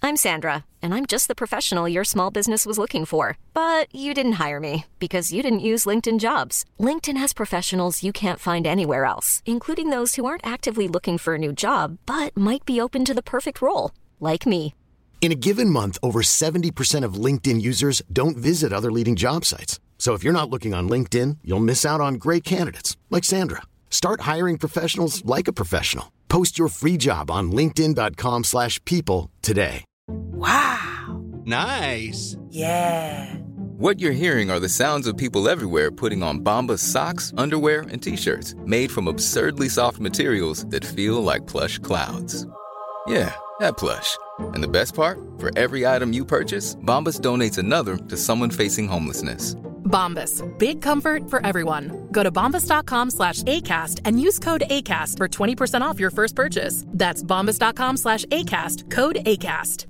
I'm Sandra, and I'm just the professional your small business was looking for. But you didn't hire me because you didn't use LinkedIn Jobs. LinkedIn has professionals you can't find anywhere else, including those who aren't actively looking for a new job, but might be open to the perfect role, like me. In a given month, over 70% of LinkedIn users don't visit other leading job sites. So if you're not looking on LinkedIn, you'll miss out on great candidates like Sandra. Start hiring professionals like a professional. Post your free job on linkedin.com/people today. Wow. Nice. Yeah. What you're hearing are the sounds of people everywhere putting on Bombas socks, underwear, and T-shirts made from absurdly soft materials that feel like plush clouds. Yeah, that plush. And the best part? For every item you purchase, Bombas donates another to someone facing homelessness. Bombas. Big comfort for everyone. Go to bombas.com/ACAST and use code ACAST for 20% off your first purchase. That's bombas.com/ACAST. Code ACAST.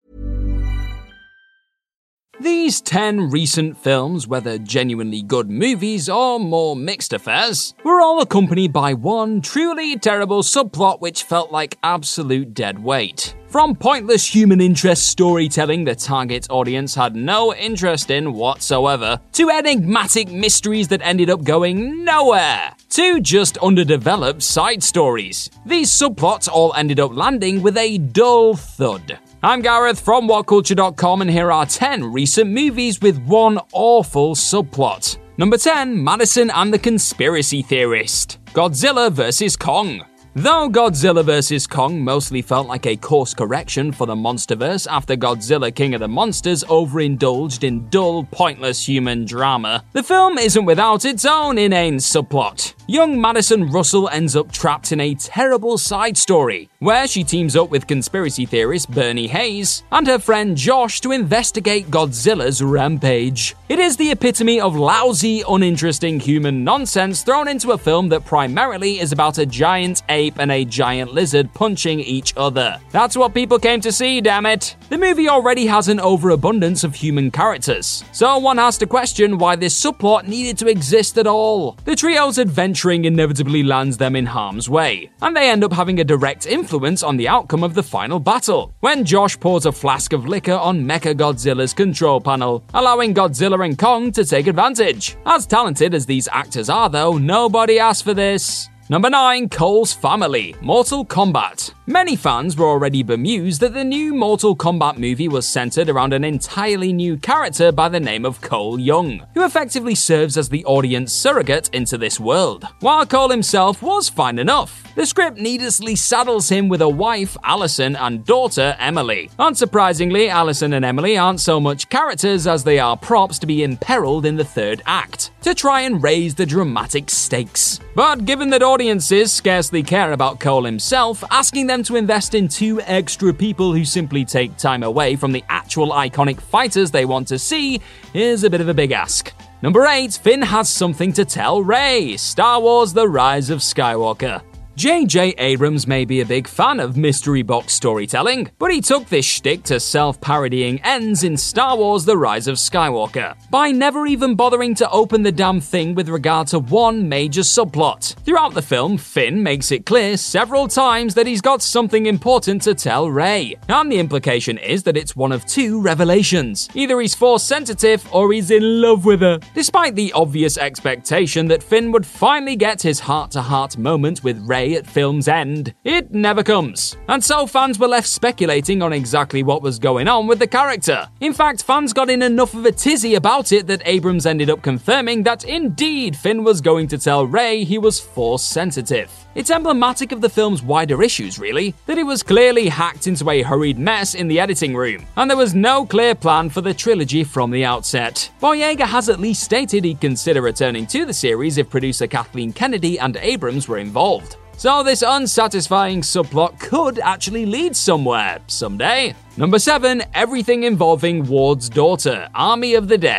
These 10 recent films, whether genuinely good movies or more mixed affairs, were all accompanied by one truly terrible subplot which felt like absolute dead weight. From pointless human interest storytelling the target audience had no interest in whatsoever, to enigmatic mysteries that ended up going nowhere, to just underdeveloped side stories. These subplots all ended up landing with a dull thud. I'm Gareth from WhatCulture.com, and here are 10 recent movies with one awful subplot. Number 10, Madison and the Conspiracy Theorist. Godzilla vs. Kong. Though Godzilla vs. Kong mostly felt like a course correction for the Monsterverse after Godzilla King of the Monsters overindulged in dull, pointless human drama, the film isn't without its own inane subplot. Young Madison Russell ends up trapped in a terrible side story, where she teams up with conspiracy theorist Bernie Hayes and her friend Josh to investigate Godzilla's rampage. It is the epitome of lousy, uninteresting human nonsense thrown into a film that primarily is about a giant ape and a giant lizard punching each other. That's what people came to see, damn it! The movie already has an overabundance of human characters, so one has to question why this subplot needed to exist at all. The trio's adventuring inevitably lands them in harm's way, and they end up having a direct influence on the outcome of the final battle, when Josh pours a flask of liquor on Mechagodzilla's control panel, allowing Godzilla and Kong to take advantage. As talented as these actors are though, nobody asked for this. Number 9, Cole's Family, Mortal Kombat. Many fans were already bemused that the new Mortal Kombat movie was centered around an entirely new character by the name of Cole Young, who effectively serves as the audience surrogate into this world. While Cole himself was fine enough, the script needlessly saddles him with a wife, Allison, and daughter, Emily. Unsurprisingly, Allison and Emily aren't so much characters as they are props to be imperiled in the third act, to try and raise the dramatic stakes. But given that audiences scarcely care about Cole himself, asking them to invest in 2 extra people who simply take time away from the actual iconic fighters they want to see is a bit of a big ask. Number 8, Finn has something to tell Rey, Star Wars: The Rise of Skywalker. J.J. Abrams may be a big fan of mystery box storytelling, but he took this shtick to self-parodying ends in Star Wars: The Rise of Skywalker, by never even bothering to open the damn thing with regard to one major subplot. Throughout the film, Finn makes it clear several times that he's got something important to tell Rey, and the implication is that it's one of 2 revelations. Either he's Force-sensitive or he's in love with her, despite the obvious expectation that Finn would finally get his heart-to-heart moment with Rey at film's end. It never comes, and so fans were left speculating on exactly what was going on with the character. In fact, fans got in enough of a tizzy about it that Abrams ended up confirming that indeed Finn was going to tell Rey he was Force sensitive. It's emblematic of the film's wider issues, really, that it was clearly hacked into a hurried mess in the editing room, and there was no clear plan for the trilogy from the outset. Boyega has at least stated he'd consider returning to the series if producer Kathleen Kennedy and Abrams were involved. So this unsatisfying subplot could actually lead somewhere, someday. Number 7, everything involving Ward's daughter, Army of the Dead.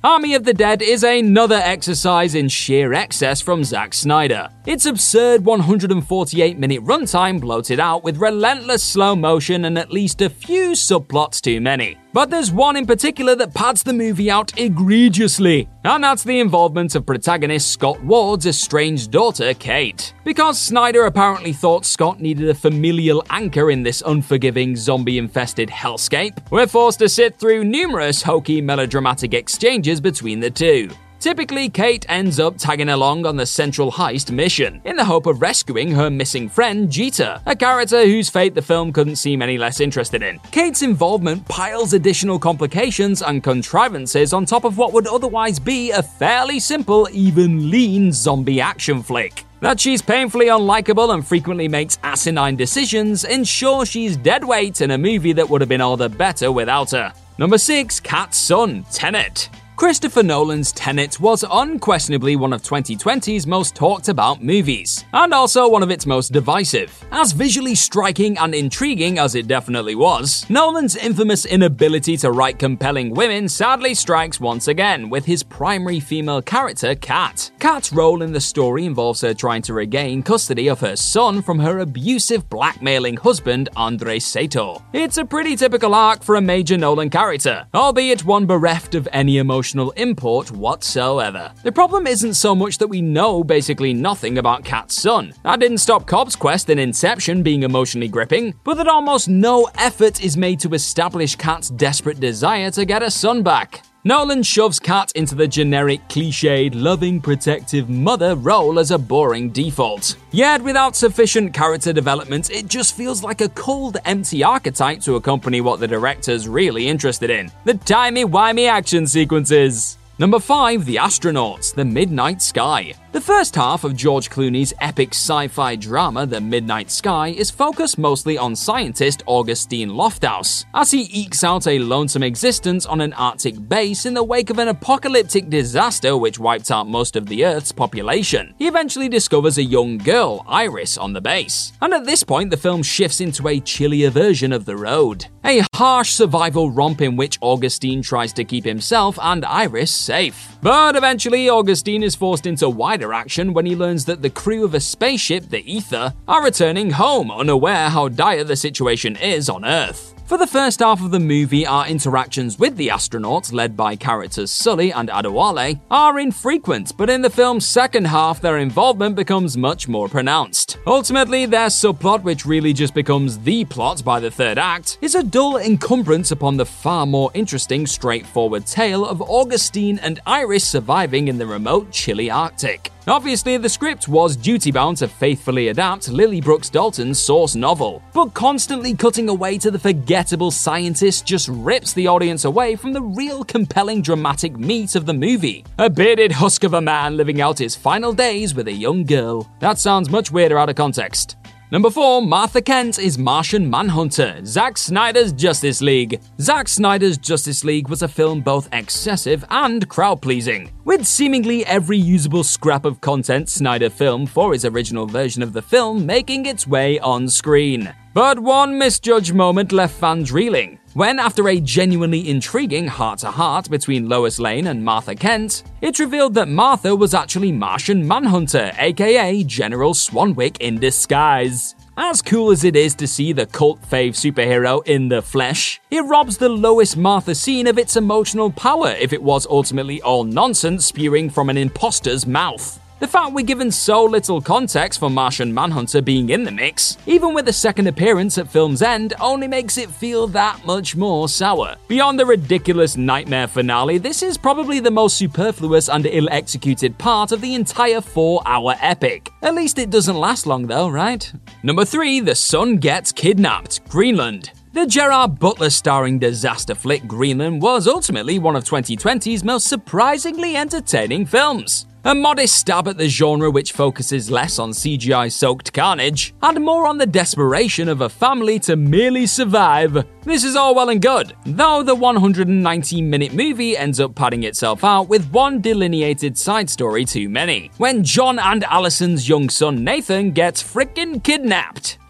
Army of the Dead is another exercise in sheer excess from Zack Snyder. Its absurd 148-minute runtime bloated out with relentless slow motion and at least a few subplots too many. But there's one in particular that pads the movie out egregiously, and that's the involvement of protagonist Scott Ward's estranged daughter, Kate. Because Snyder apparently thought Scott needed a familial anchor in this unforgiving, zombie-infested hellscape, we're forced to sit through numerous hokey melodramatic exchanges between the two. Typically, Kate ends up tagging along on the central heist mission, in the hope of rescuing her missing friend, Jeter, a character whose fate the film couldn't seem any less interested in. Kate's involvement piles additional complications and contrivances on top of what would otherwise be a fairly simple, even lean zombie action flick. That she's painfully unlikable and frequently makes asinine decisions ensure she's dead weight in a movie that would have been all the better without her. Number 6. Cat's son, Tenet. Christopher Nolan's Tenet was unquestionably one of 2020's most talked about movies, and also one of its most divisive. As visually striking and intriguing as it definitely was, Nolan's infamous inability to write compelling women sadly strikes once again with his primary female character, Kat. Kat's role in the story involves her trying to regain custody of her son from her abusive, blackmailing husband, Andrei Sator. It's a pretty typical arc for a major Nolan character, albeit one bereft of any emotional import whatsoever. The problem isn't so much that we know basically nothing about Kat's son. That didn't stop Cobb's quest in Inception being emotionally gripping, but that almost no effort is made to establish Kat's desperate desire to get her son back. Nolan shoves Kat into the generic, cliched, loving, protective mother role as a boring default. Yet, without sufficient character development, it just feels like a cold, empty archetype to accompany what the director's really interested in: the timey-wimey action sequences. Number 5. The Astronauts, The Midnight Sky. The first half of George Clooney's epic sci-fi drama, The Midnight Sky, is focused mostly on scientist Augustine Lofthouse, as he ekes out a lonesome existence on an Arctic base in the wake of an apocalyptic disaster which wiped out most of the Earth's population. He eventually discovers a young girl, Iris, on the base, and at this point the film shifts into a chillier version of The Road, a harsh survival romp in which Augustine tries to keep himself and Iris safe. But eventually, Augustine is forced into wider action when he learns that the crew of a spaceship, the Ether, are returning home, unaware how dire the situation is on Earth. For the first half of the movie, our interactions with the astronauts, led by characters Sully and Adewale, are infrequent, but in the film's second half, their involvement becomes much more pronounced. Ultimately, their subplot, which really just becomes the plot by the third act, is a dull encumbrance upon the far more interesting, straightforward tale of Augustine and Iris surviving in the remote, chilly Arctic. Obviously, the script was duty-bound to faithfully adapt Lily Brooks Dalton's source novel, but constantly cutting away to the forgettable scientist just rips the audience away from the real compelling dramatic meat of the movie. A bearded husk of a man living out his final days with a young girl. That sounds much weirder out of context. Number 4. Martha Kent is Martian Manhunter, Zack Snyder's Justice League. Zack Snyder's Justice League was a film both excessive and crowd-pleasing, with seemingly every usable scrap of content Snyder filmed for his original version of the film making its way on screen. But one misjudged moment left fans reeling, when after a genuinely intriguing heart-to-heart between Lois Lane and Martha Kent, it's revealed that Martha was actually Martian Manhunter, aka General Swanwick in disguise. As cool as it is to see the cult fave superhero in the flesh, it robs the Lois Martha scene of its emotional power if it was ultimately all nonsense spewing from an imposter's mouth. The fact we're given so little context for Martian Manhunter being in the mix, even with a second appearance at film's end, only makes it feel that much more sour. Beyond the ridiculous nightmare finale, this is probably the most superfluous and ill-executed part of the entire 4-hour epic. At least it doesn't last long though, right? Number 3. The Sun Gets Kidnapped, Greenland. The Gerard Butler starring disaster flick Greenland was ultimately one of 2020's most surprisingly entertaining films. A modest stab at the genre which focuses less on CGI-soaked carnage and more on the desperation of a family to merely survive. This is all well and good, though the 119-minute movie ends up padding itself out with one delineated side story too many, when John and Allison's young son Nathan gets frickin' kidnapped.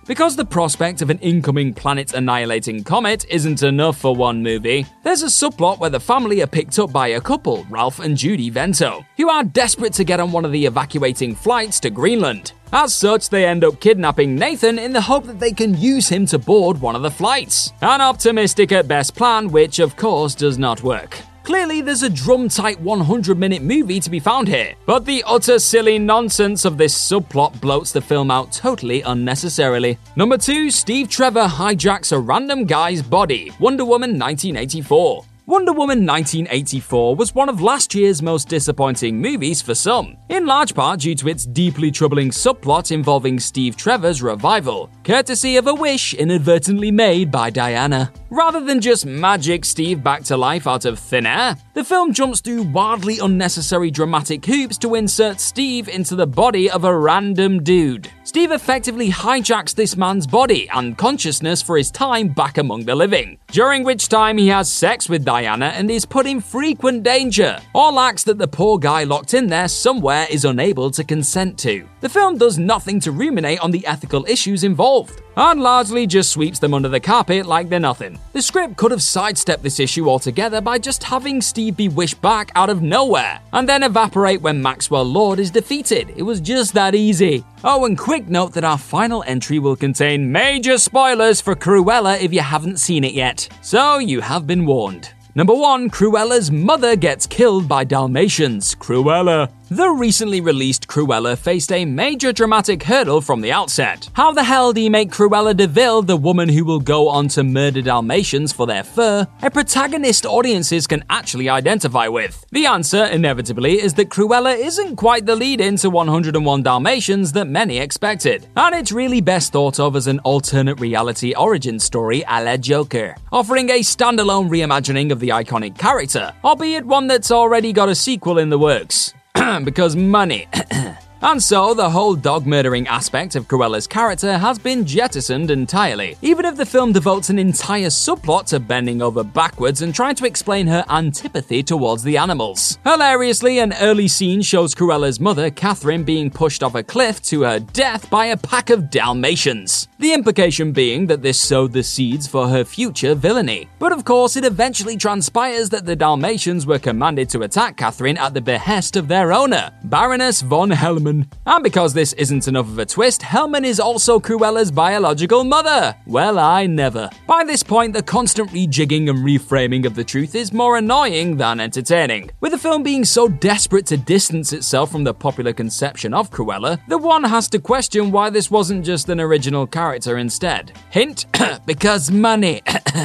Because the prospect of an incoming planet-annihilating comet isn't enough for one movie, there's a subplot where the family are picked up by a couple, Ralph and Judy Vento, who are desperate to get on one of the evacuating flights to Greenland. As such, they end up kidnapping Nathan in the hope that they can use him to board one of the flights. An optimistic at best plan, which of course does not work. Clearly, there's a drum-tight 100-minute movie to be found here, but the utter silly nonsense of this subplot bloats the film out totally unnecessarily. Number 2, Steve Trevor hijacks a random guy's body, Wonder Woman 1984. Wonder Woman 1984 was one of last year's most disappointing movies for some, in large part due to its deeply troubling subplot involving Steve Trevor's revival, courtesy of a wish inadvertently made by Diana. Rather than just magic Steve back to life out of thin air, the film jumps through wildly unnecessary dramatic hoops to insert Steve into the body of a random dude. Steve effectively hijacks this man's body and consciousness for his time back among the living, during which time he has sex with Diana and is put in frequent danger, all acts that the poor guy locked in there somewhere is unable to consent to. The film does nothing to ruminate on the ethical issues involved, and largely just sweeps them under the carpet like they're nothing. The script could have sidestepped this issue altogether by just having Steve be wished back out of nowhere, and then evaporate when Maxwell Lord is defeated. It was just that easy. Oh, and quick note that our final entry will contain major spoilers for Cruella if you haven't seen it yet. So you have been warned. Number 1, Cruella's mother gets killed by Dalmatians. Cruella. The recently released Cruella faced a major dramatic hurdle from the outset. How the hell do you make Cruella de Vil, the woman who will go on to murder Dalmatians for their fur, a protagonist audiences can actually identify with? The answer, inevitably, is that Cruella isn't quite the lead-in to 101 Dalmatians that many expected, and it's really best thought of as an alternate reality origin story a la Joker, offering a standalone reimagining of the iconic character, albeit one that's already got a sequel in the works. Because money. And so, the whole dog-murdering aspect of Cruella's character has been jettisoned entirely, even if the film devotes an entire subplot to bending over backwards and trying to explain her antipathy towards the animals. Hilariously, an early scene shows Cruella's mother, Catherine, being pushed off a cliff to her death by a pack of Dalmatians. The implication being that this sowed the seeds for her future villainy. But of course, it eventually transpires that the Dalmatians were commanded to attack Catherine at the behest of their owner, Baroness von Hellman. And because this isn't enough of a twist, Hellman is also Cruella's biological mother. Well, I never. By this point, the constant rejigging and reframing of the truth is more annoying than entertaining. With the film being so desperate to distance itself from the popular conception of Cruella, the one has to question why this wasn't just an original character instead. Hint, because money.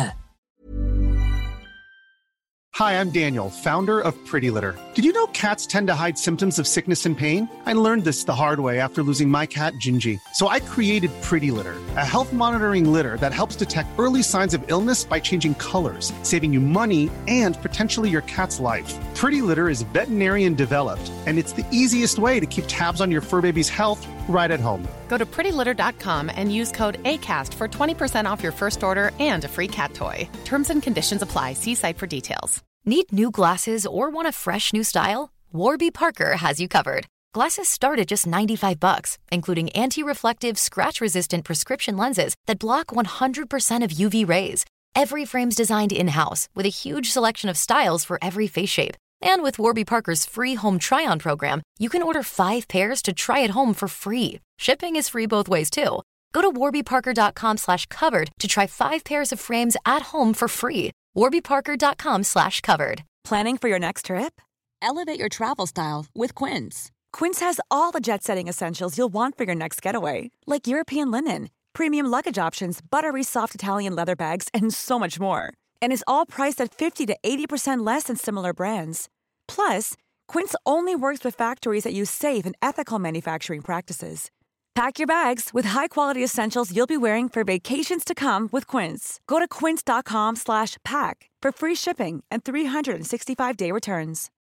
Hi, I'm Daniel, founder of Pretty Litter. Did you know cats tend to hide symptoms of sickness and pain? I learned this the hard way after losing my cat, Gingy. So I created Pretty Litter, a health monitoring litter that helps detect early signs of illness by changing colors, saving you money and potentially your cat's life. Pretty Litter is veterinarian developed, and it's the easiest way to keep tabs on your fur baby's health right at home. Go to prettylitter.com and use code ACAST for 20% off your first order and a free cat toy. Terms and conditions apply. See site for details. Need new glasses or want a fresh new style? Warby Parker has you covered. Glasses start at just $95, including anti-reflective, scratch-resistant prescription lenses that block 100% of UV rays. Every frame's designed in-house with a huge selection of styles for every face shape. And with Warby Parker's free home try-on program, you can order 5 pairs to try at home for free. Shipping is free both ways, too. Go to warbyparker.com/covered to try 5 pairs of frames at home for free. warbyparker.com/covered. Planning for your next trip? Elevate your travel style with Quince. Quince has all the jet-setting essentials you'll want for your next getaway, like European linen, premium luggage options, buttery soft Italian leather bags, and so much more. And is all priced at 50 to 80% less than similar brands. Plus, Quince only works with factories that use safe and ethical manufacturing practices. Pack your bags with high-quality essentials you'll be wearing for vacations to come with Quince. Go to quince.com/pack for free shipping and 365-day returns.